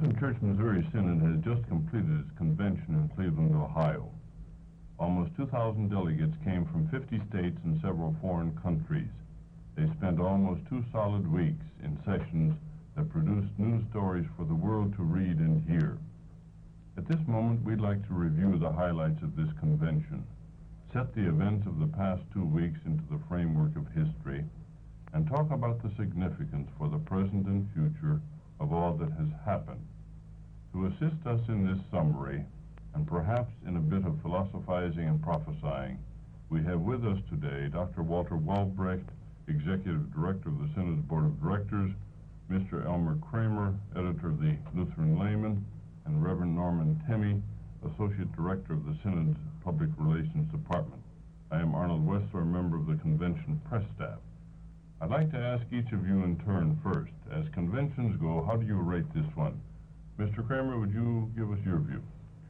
Lutheran Church Missouri Synod has just completed its convention in Cleveland, Ohio. Almost 2,000 delegates came from 50 states and several foreign countries. They spent almost 2 solid weeks in sessions that produced news stories for the world to read and hear. At this moment, we'd like to review the highlights of this convention, set the events of the past 2 weeks into the framework of history, and talk about the significance for the present and future of all that has happened. To assist us in this summary, and perhaps in a bit of philosophizing and prophesying, we have with us today Dr. Walter Walbrecht, Executive Director of the Synod's Board of Directors, Mr. Elmer Kramer, Editor of the Lutheran Layman, and Reverend Norman Temme, Associate Director of the Synod's Public Relations Department. I am Arnold Wessler, member of the Convention Press Staff. I'd like to ask each of you in turn first. As conventions go, how do you rate this one? Mr. Kramer, would you give us your view?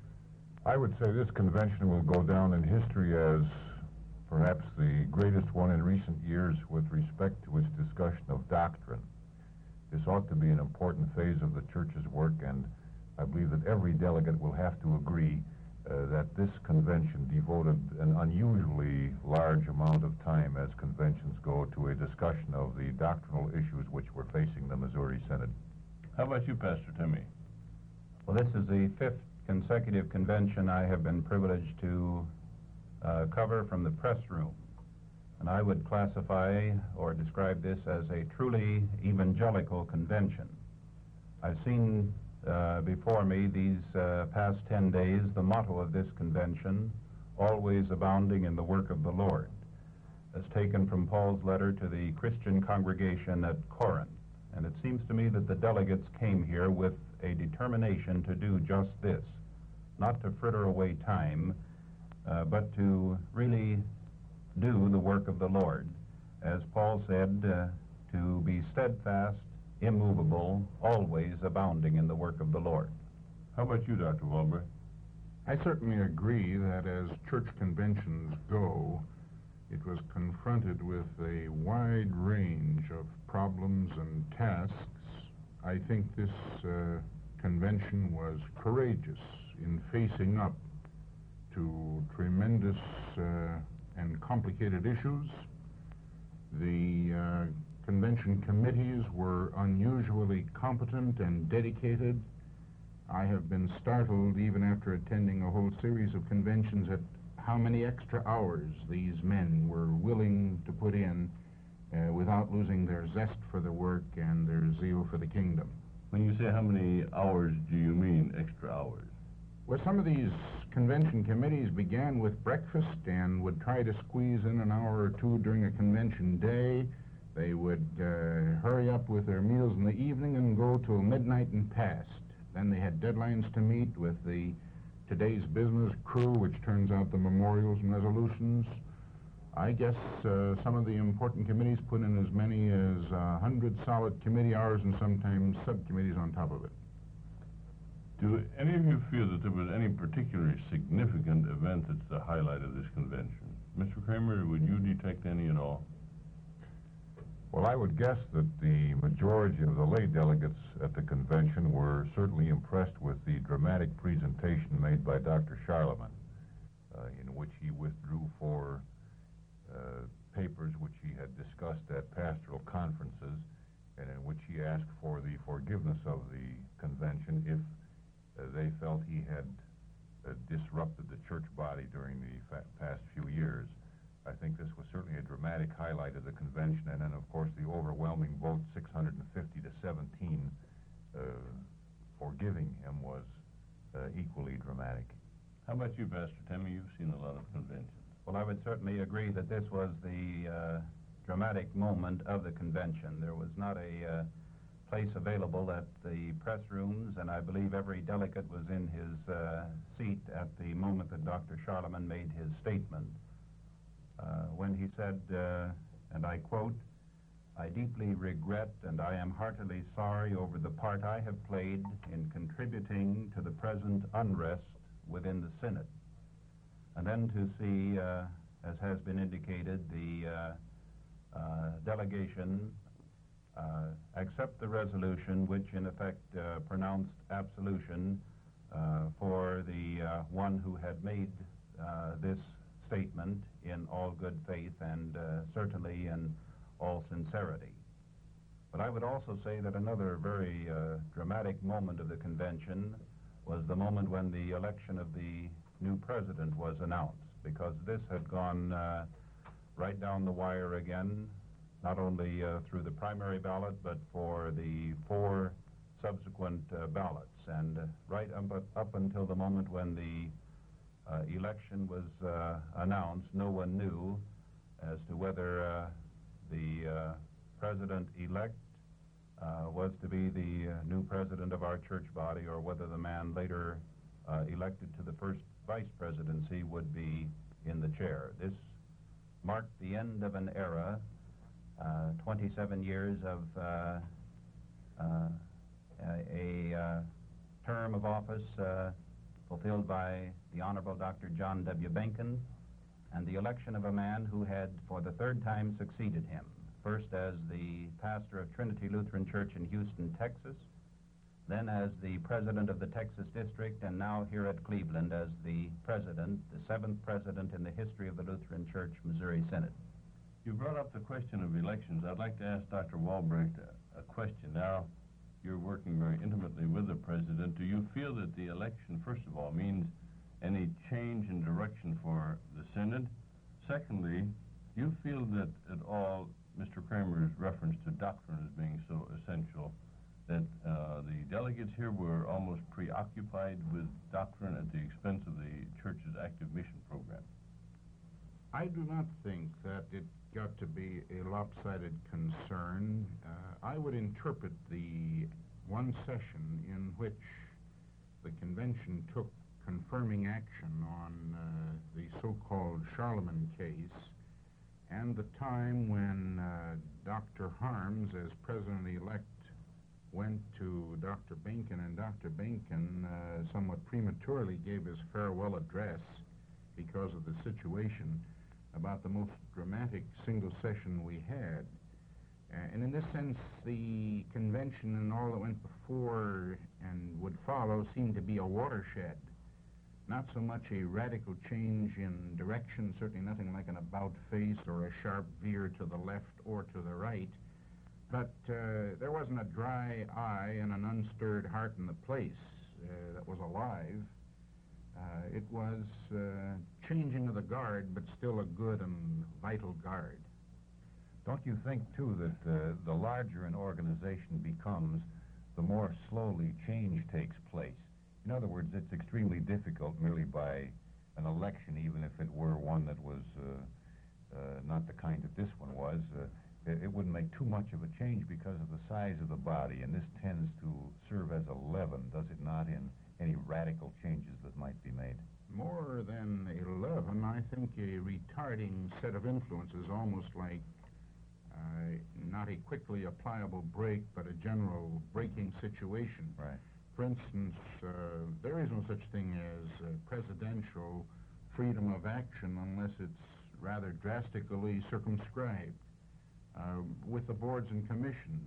I would say this convention will go down in history as perhaps the greatest one in recent years with respect to its discussion of doctrine. This ought to be an important phase of the Church's work, and I believe that every delegate will have to agree that this convention devoted an unusually large amount of time, as conventions go, to a discussion of the doctrinal issues which were facing the Missouri Synod. How about you, Pastor Temme? Well, this is the 5th consecutive convention I have been privileged to cover from the press room. And I would classify or describe this as a truly evangelical convention. I've seen before me these past 10 days the motto of this convention, always abounding in the work of the Lord, as taken from Paul's letter to the Christian congregation at Corinth. And it seems to me that the delegates came here with a determination to do just this, not to fritter away time, but to really do the work of the Lord. As Paul said, to be steadfast, immovable, always abounding in the work of the Lord. How about you, Dr. Walbrecht? I certainly agree that as church conventions go, it was confronted with a wide range of problems and tasks. I think this convention was courageous in facing up to tremendous and complicated issues. The convention committees were unusually competent and dedicated. I have been startled, even after attending a whole series of conventions, at how many extra hours these men were willing to put in without losing their zest for the work and their zeal for the kingdom. When you say how many hours, do you mean extra hours? Well, some of these convention committees began with breakfast and would try to squeeze in an hour or two during a convention day. They would hurry up with their meals in the evening and go till midnight and past. Then they had deadlines to meet with the today's business crew, which turns out the memorials and resolutions. I guess some of the important committees put in as many as 100 solid committee hours and sometimes subcommittees on top of it. Do any of you feel that there was any particularly significant event that's the highlight of this convention? Mr. Kramer, would you detect any at all? Well, I would guess that the majority of the lay delegates at the convention were certainly impressed with the dramatic presentation made by Dr. Charlemagne, in which he withdrew four papers which he had discussed at pastoral conferences, and in which he asked for the forgiveness of the convention if they felt he had disrupted the church body during the past few years. I think this was certainly a dramatic highlight of the convention, and then, of course, the overwhelming vote, 650 to 17, forgiving him was equally dramatic. How about you, Pastor Temme? You've seen a lot of conventions. Well, I would certainly agree that this was the dramatic moment of the convention. There was not a place available at the press rooms, and I believe every delegate was in his seat at the moment that Dr. Charlemagne made his statement. When he said, and I quote, "I deeply regret and I am heartily sorry over the part I have played in contributing to the present unrest within the Synod." And then to see, as has been indicated, the delegation accept the resolution which in effect pronounced absolution for the one who had made this statement in all good faith and certainly in all sincerity. But I would also say that another very dramatic moment of the convention was the moment when the election of the new president was announced, because this had gone right down the wire again, not only through the primary ballot, but for the 4 subsequent ballots. And right up until the moment when the election was announced, no one knew as to whether the president-elect was to be the new president of our church body, or whether the man later elected to the first vice presidency would be in the chair. This marked the end of an era, 27 years of a term of office fulfilled by the Honorable Dr. John W. Benken, and the election of a man who had for the 3rd time succeeded him, first as the pastor of Trinity Lutheran Church in Houston, Texas, then as the president of the Texas District, and now here at Cleveland as the president, the 7th president in the history of the Lutheran Church Missouri Synod. You brought up the question of elections. I'd like to ask Dr. Walbrecht a question. Now, you're working very intimately with the president. Do you feel that the election, first of all, means any change in direction for the Synod? Secondly, do you feel that at all Mr. Kramer's reference to doctrine as being so essential, that the delegates here were almost preoccupied with doctrine at the expense of the church's active mission program? I do not think that it got to be a lopsided concern. I would interpret the one session in which the convention took confirming action on the so-called Charlemagne case, and the time when Dr. Harms, as president-elect, went to Dr. Benken, and Dr. Benken somewhat prematurely gave his farewell address because of the situation, about the most dramatic single session we had. And in this sense, the convention and all that went before and would follow seemed to be a watershed. Not so much a radical change in direction, certainly nothing like an about-face or a sharp veer to the left or to the right, but there wasn't a dry eye and an unstirred heart in the place that was alive. It was changing of the guard, but still a good and vital guard. Don't you think, too, that the larger an organization becomes, the more slowly change takes place? In other words, it's extremely difficult merely by an election, even if it were one that was not the kind that this one was. It wouldn't make too much of a change because of the size of the body, and this tends to serve as a leaven, does it not, in any radical changes that might be made? More than 11, I think a retarding set of influences, almost like not a quickly applicable brake, but a general braking situation. Right. For instance, there is no such thing as presidential freedom of action unless it's rather drastically circumscribed. With the boards and commissions,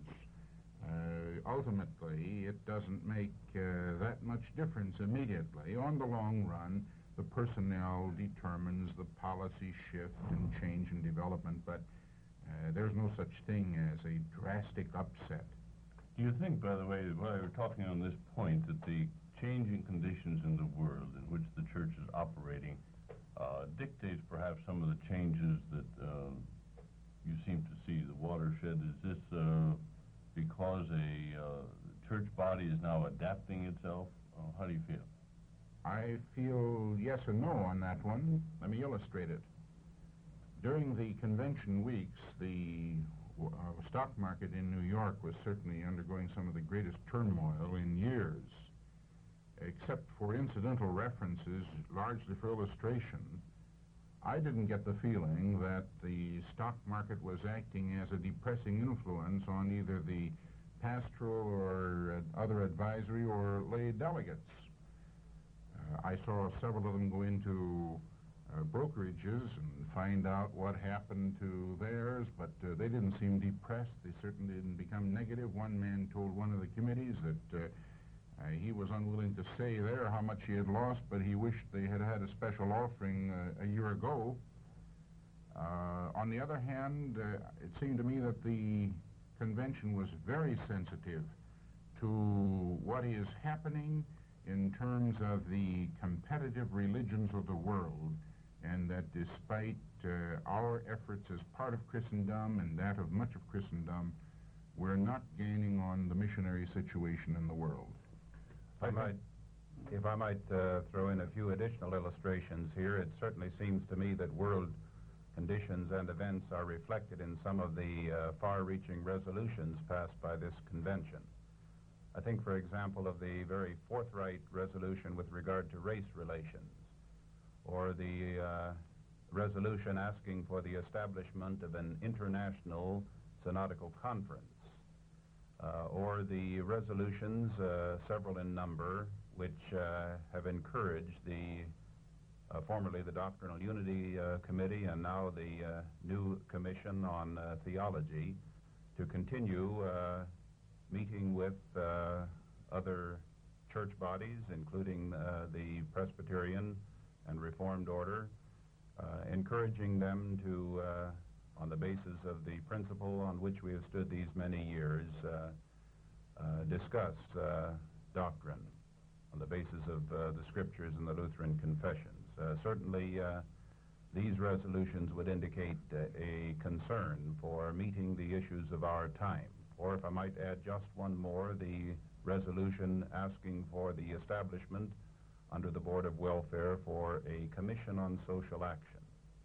ultimately, it doesn't make that much difference immediately. On the long run, the personnel determines the policy shift and change and development, but there's no such thing as a drastic upset. Do you think, by the way, while you're talking on this point, that the changing conditions in the world in which the church is operating dictates perhaps some of the changes that you seem to see, the watershed? Is this because a church body is now adapting itself? How do you feel? I feel yes and no on that one. Let me illustrate it. During the convention weeks, the stock market in New York was certainly undergoing some of the greatest turmoil in years. Except for incidental references, largely for illustration, I didn't get the feeling that the stock market was acting as a depressing influence on either the pastoral or other advisory or lay delegates. I saw several of them go into brokerages and find out what happened to theirs, but they didn't seem depressed. They certainly didn't become negative. One man told one of the committees that he was unwilling to say there how much he had lost, but he wished they had had a special offering a year ago. On the other hand, it seemed to me that the convention was very sensitive to what is happening in terms of the competitive religions of the world, and that despite our efforts as part of Christendom and that of much of Christendom, we're not gaining on the missionary situation in the world. If I might throw in a few additional illustrations here, it certainly seems to me that world conditions and events are reflected in some of the far-reaching resolutions passed by this convention. I think, for example, of the very forthright resolution with regard to race relations, or the resolution asking for the establishment of an international synodical conference, or the resolutions, several in number, which have encouraged the formerly the Doctrinal Unity Committee and now the new Commission on Theology to continue meeting with other church bodies, including the Presbyterian and Reformed Order, encouraging them to, on the basis of the principle on which we have stood these many years, discuss doctrine on the basis of the Scriptures and the Lutheran confessions. Certainly, these resolutions would indicate a concern for meeting the issues of our time. Or if I might add just one more, the resolution asking for the establishment under the Board of Welfare for a Commission on Social Action.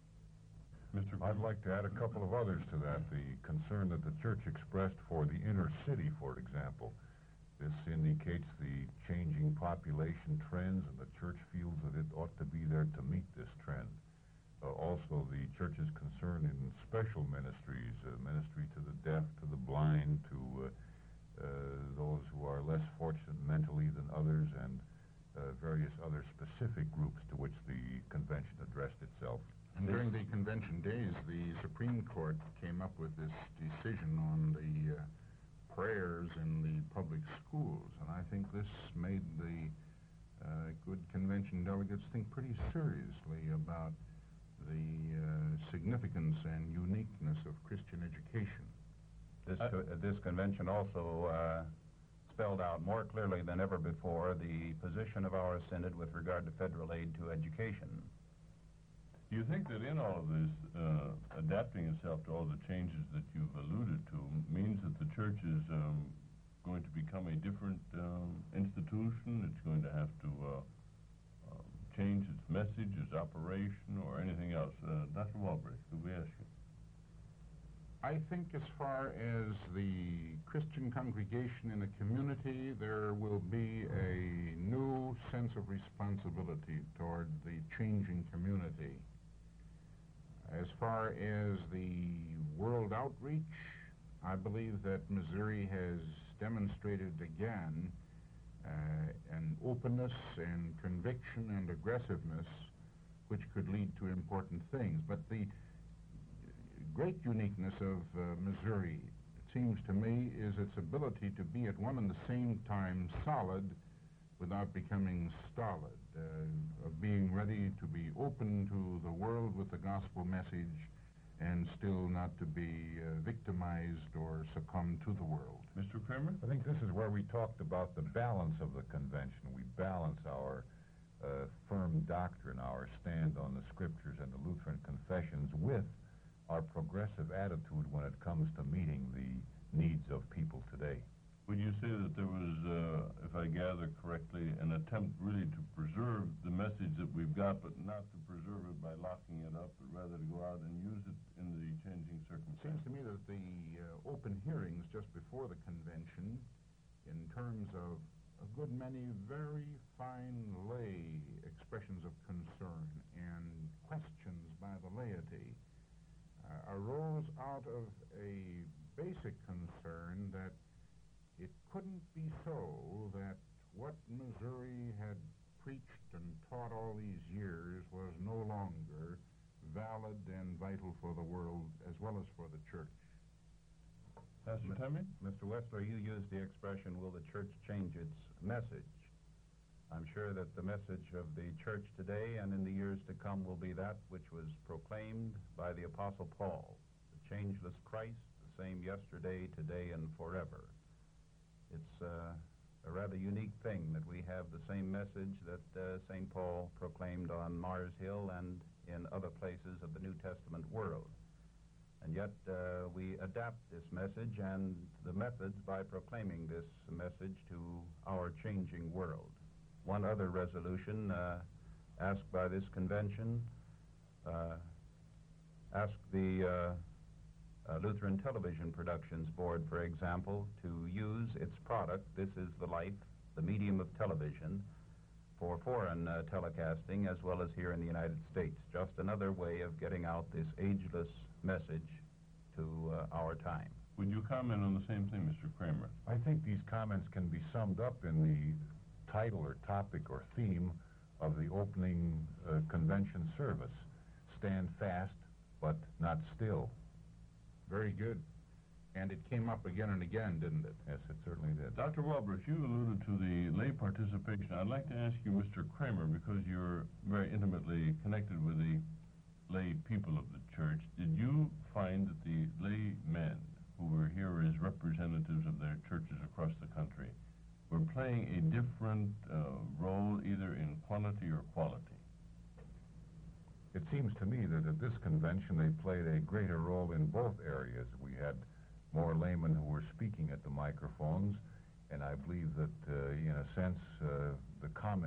I'd like to add a couple of others to that. The concern that the church expressed for the inner city, for example. This indicates the changing population trends, and the church feels that it ought to be there to meet this trend. Also, the church's concern in special ministries, ministry to the deaf, to the blind, to those who are less fortunate mentally than others, and various other specific groups to which the convention addressed itself. And during the convention days, the Supreme Court came up with this decision on the prayers in the public schools, and I think this made the good convention delegates think pretty seriously about the significance and uniqueness of Christian education. This convention also spelled out more clearly than ever before the position of our synod with regard to federal aid to education. Do you think that in all of this, adapting itself to all the changes that you've alluded to means that the church is going to become a different institution? It's going to have to change its message, its operation, or anything else? Dr. Walbrecht, could we ask you? I think as far as the Christian congregation in a community, there will be a new sense of responsibility toward the changing community. As far as the world outreach, I believe that Missouri has demonstrated again an openness and conviction and aggressiveness which could lead to important things. But the great uniqueness of Missouri, it seems to me, is its ability to be at one and the same time solid without becoming stolid, of being ready to be open to the world with the gospel message and still not to be victimized or succumb to the world. Mr. Kramer? I think this is where we talked about the balance of the convention. We balance our firm doctrine, our stand on the Scriptures and the Lutheran confessions with our progressive attitude when it comes to meeting the needs of people today. Would you say that there was, if I gather correctly, an attempt really to preserve the message that we've got, but not to preserve it by locking it up, but rather to go out and use it in the changing circumstances? It seems to me that the open hearings just before the convention, in terms of a good many very fine lay expressions of concern and questions by the laity, arose out of a basic concern that it couldn't be so that what Missouri had preached and taught all these years was no longer valid valid and vital for the world as well as for the church. Pastor Temmie? Mr. Wessler, you used the expression, will the church change its message? I'm sure that the message of the church today and in the years to come will be that which was proclaimed by the Apostle Paul, the changeless Christ, the same yesterday, today, and forever. It's a rather unique thing that we have the same message that St. Paul proclaimed on Mars Hill and in other places of the New Testament world. And yet we adapt this message and the methods by proclaiming this message to our changing world. One other resolution asked by this convention asked the Lutheran Television Productions Board, for example, to use its product, This Is the Life, the medium of television, for foreign telecasting as well as here in the United States. Just another way of getting out this ageless message to our time. Would you comment on the same thing, Mr. Kramer? I think these comments can be summed up in the title or topic or theme of the opening convention service. Stand fast, but not still. Very good. And it came up again and again, didn't it? Yes, it certainly did. Dr. Walbridge, you alluded to the lay participation. I'd like to ask you, Mr. Kramer, because you're very intimately connected with the lay people of the church, did you find that the lay men who were here as representatives of their churches across the country were playing a different role either in quantity or quality? It seems to me that at this convention they played a greater role in both areas. We had more laymen who were speaking at the microphones, and I believe that, in a sense, their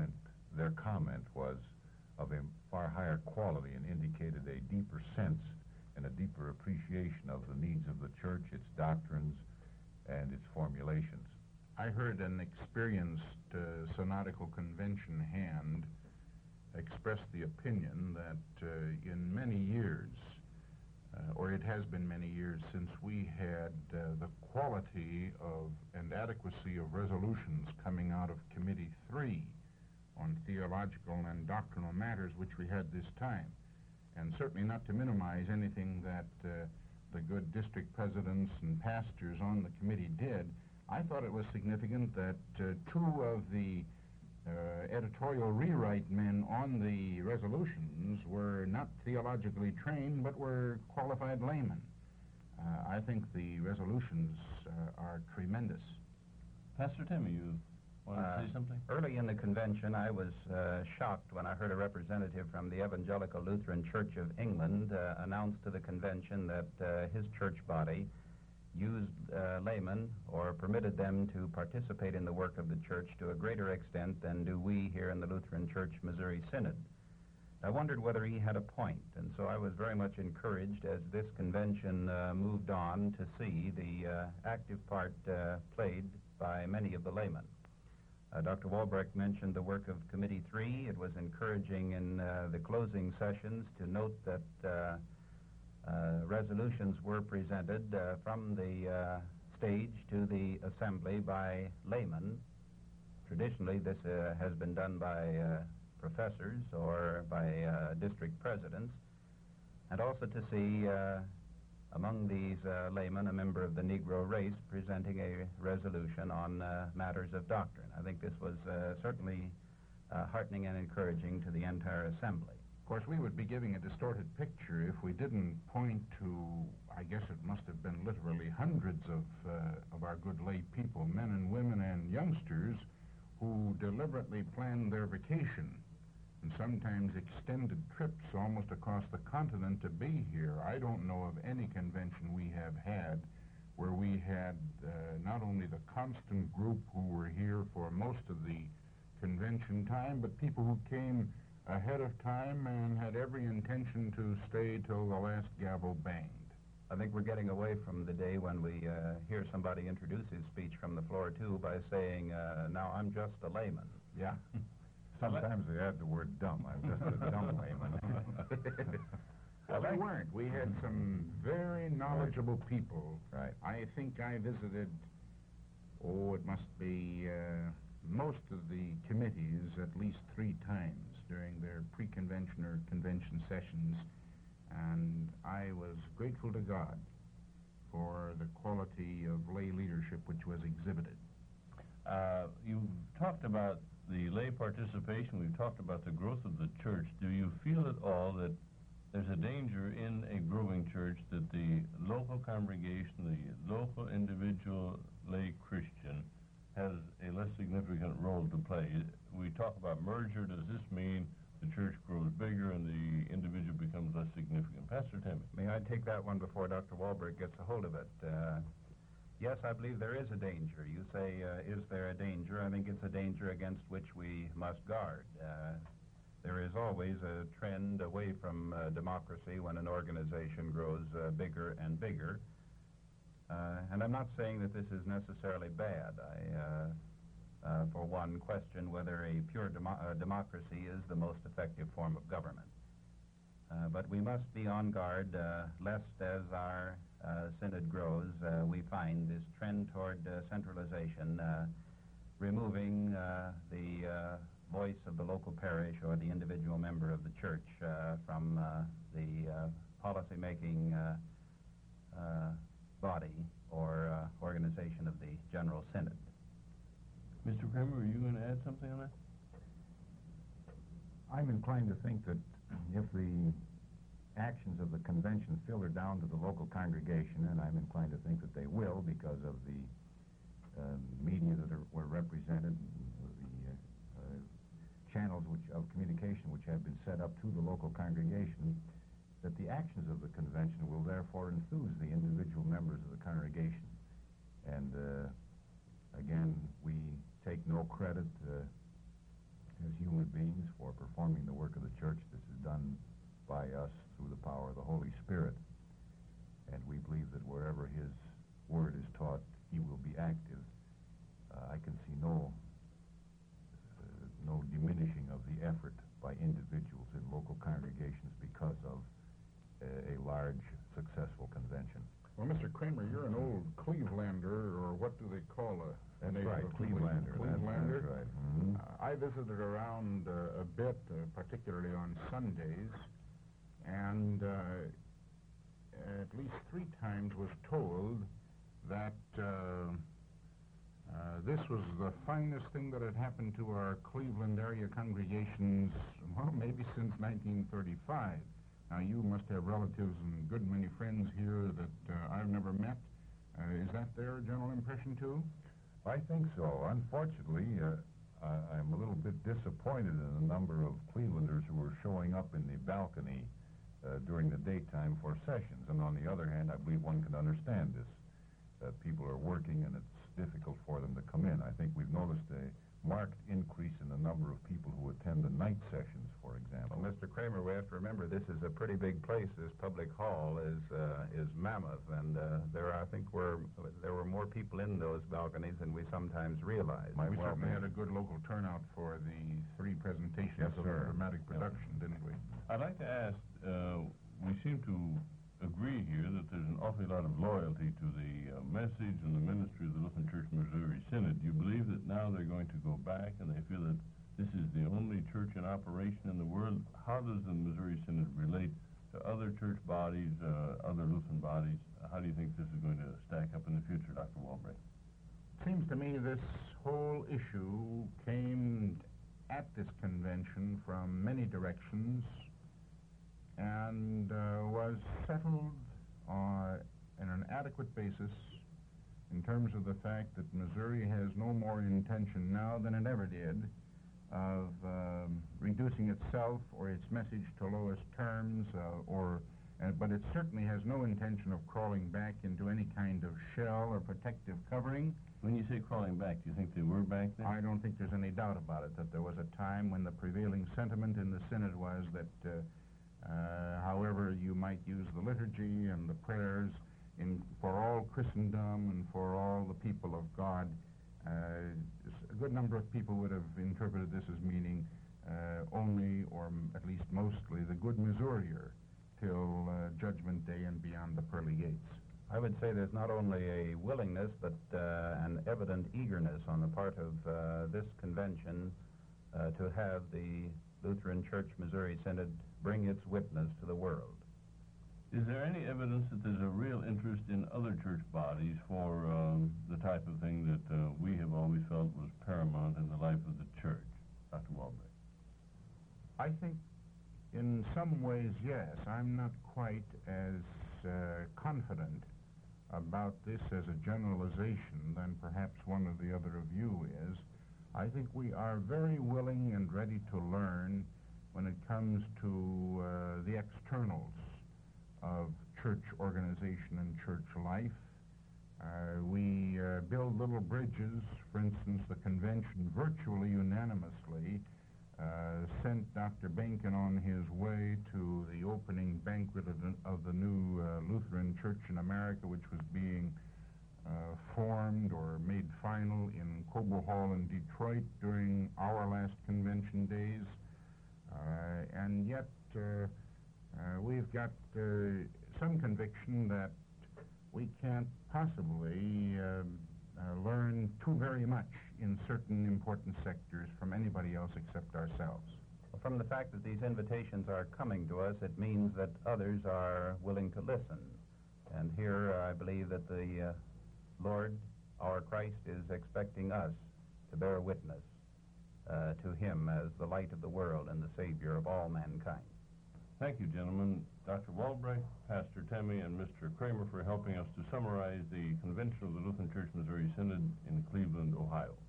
comment was of a far higher quality and indicated a deeper sense and a deeper appreciation of the needs of the church, its doctrines, and its formulations. I heard an experienced synodical convention hand express the opinion that in many years, or it has been many years since we had the quality of and adequacy of resolutions coming out of Committee 3 on theological and doctrinal matters, which we had this time. And certainly not to minimize anything that the good district presidents and pastors on the committee did, I thought it was significant that two of the editorial rewrite men on the resolutions were not theologically trained, but were qualified laymen. I think the resolutions are tremendous. Pastor Temmie, you want to say something? Early in the convention, I was shocked when I heard a representative from the Evangelical Lutheran Church of England announce to the convention that his church body used laymen or permitted them to participate in the work of the church to a greater extent than do we here in the Lutheran Church Missouri Synod. I wondered whether he had a point, and so I was very much encouraged as this convention moved on to see the active part played by many of the laymen. Dr. Walbrecht mentioned the work of Committee 3. It was encouraging in the closing sessions to note that resolutions were presented from the stage to the assembly by laymen. Traditionally, this has been done by professors or by district presidents, and also to see among these laymen a member of the Negro race presenting a resolution on matters of doctrine. I think this was certainly heartening and encouraging to the entire assembly. Of course, we would be giving a distorted picture if we didn't point to, I guess it must have been literally hundreds of our good lay people, men and women and youngsters, who deliberately planned their vacation and sometimes extended trips almost across the continent to be here. I don't know of any convention we have had where we had not only the constant group who were here for most of the convention time, but people who came ahead of time and had every intention to stay till the last gavel banged. I think we're getting away from the day when we hear somebody introduce his speech from the floor, too, by saying, now I'm just a layman. Yeah. Sometimes they add the word dumb. I'm just a dumb layman. Well, they weren't. We had some very knowledgeable people. Right. I think I visited, it must be most of the committees at least 3 times during their pre-convention or convention sessions, and I was grateful to God for the quality of lay leadership which was exhibited. You've talked about the lay participation. We've talked about the growth of the church. Do you feel at all that there's a danger in a growing church that the local congregation, the local individual lay Christian, has a less significant role to play? We talk about merger. Does this mean the church grows bigger and the individual becomes less significant? Pastor Timmy. May I take that one before Dr. Walberg gets a hold of it? Yes, I believe there is a danger. You say, is there a danger? I think it's a danger against which we must guard. There is always a trend away from democracy when an organization grows bigger and bigger. And I'm not saying that this is necessarily bad. I, for one, question whether a pure democracy is the most effective form of government. But we must be on guard, lest as our synod grows, we find this trend toward centralization, removing the voice of the local parish or the individual member of the church from the policy-making body or organization of the General Synod. Mr. Kramer, are you going to add something on that? I'm inclined to think that if the actions of the convention filter down to the local congregation, and I'm inclined to think that they will because of the media that were represented, the channels of communication which have been set up to the local congregation, that the actions of the convention will therefore enthuse the individual members of the congregation. And again, we take no credit as human beings for performing the work of the church. This is done by us through the power of the Holy Spirit. And we believe that wherever His Word is taught, He will be active. I can see no diminishing of the effort by individuals in local congregations because of a large, successful convention. Well, Mr. Kramer, you're an old Clevelander, or what do they call a That's native right, of Clevelander. Clevelander. That's right. Mhm. I visited around a bit, particularly on Sundays, and at least 3 times was told that this was the finest thing that had happened to our Cleveland area congregations, well, maybe since 1935. Now, you must have relatives and good many friends here that I've never met. Is that their general impression, too? I think so. Unfortunately, I'm a little bit disappointed in the number of Clevelanders who are showing up in the balcony during the daytime for sessions. And on the other hand, I believe one can understand this. People are working and it's difficult for them to come in. I think we've noticed a marked increase in the number of people who attend the night sessions, for example. Well, Mr. Kramer, we have to remember this is a pretty big place. This public hall is mammoth, and I think there were more people in those balconies than we sometimes realize. We certainly had a good local turnout for the 3 presentations Yes, of sir. the dramatic production, didn't we? I'd like to ask, we seem to agree here that there's an awful lot of loyalty to the message and the ministry of the Lutheran Church Missouri Synod. Do you believe that now they're going to go back and they feel that this is the only church in operation in the world? How does the Missouri Synod relate to other church bodies, other Lutheran bodies? How do you think this is going to stack up in the future, Dr. Walbrecht? It seems to me this whole issue came at this convention from many directions and was settled on an adequate basis in terms of the fact that Missouri has no more intention now than it ever did of reducing itself or its message to lowest terms, but it certainly has no intention of crawling back into any kind of shell or protective covering. When you say crawling back, do you think they were back then? I don't think there's any doubt about it, that there was a time when the prevailing sentiment in the Synod was that however you might use the liturgy and the prayers for all Christendom and for all the people of God, a good number of people would have interpreted this as meaning only, or at least mostly, the good Missourier till Judgment Day and beyond the pearly gates. I would say there's not only a willingness, but an evident eagerness on the part of this convention to have the Lutheran Church Missouri Synod bring its witness to the world. Is there any evidence that there's a real interest in other church bodies for the type of thing that we have always felt was paramount in the life of the church? Dr. Walbrecht. I think in some ways, yes. I'm not quite as confident about this as a generalization than perhaps one or the other of you is. I think we are very willing and ready to learn when it comes to the externals of church organization and church life. We build little bridges. For instance, the convention virtually unanimously sent Dr. Benken on his way to the opening banquet of the new Lutheran Church in America, which was being formed or made final in Cobo Hall in Detroit during our last convention days. And yet we've got some conviction that we can't possibly learn too very much in certain important sectors from anybody else except ourselves. From the fact that these invitations are coming to us, it means that others are willing to listen. And here I believe that the Lord, our Christ, is expecting us to bear witness to him as the light of the world and the Savior of all mankind. Thank you, gentlemen. Dr. Walbrecht, Pastor Temme, and Mr. Kramer for helping us to summarize the convention of the Lutheran Church Missouri Synod in Cleveland, Ohio.